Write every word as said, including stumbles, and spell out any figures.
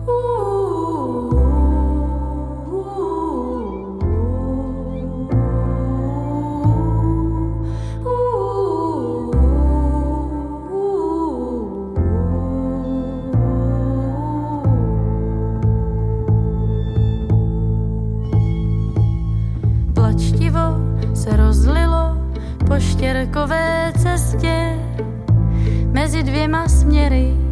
Se rozlilo po štěrkové cestě mezi dvěma směry.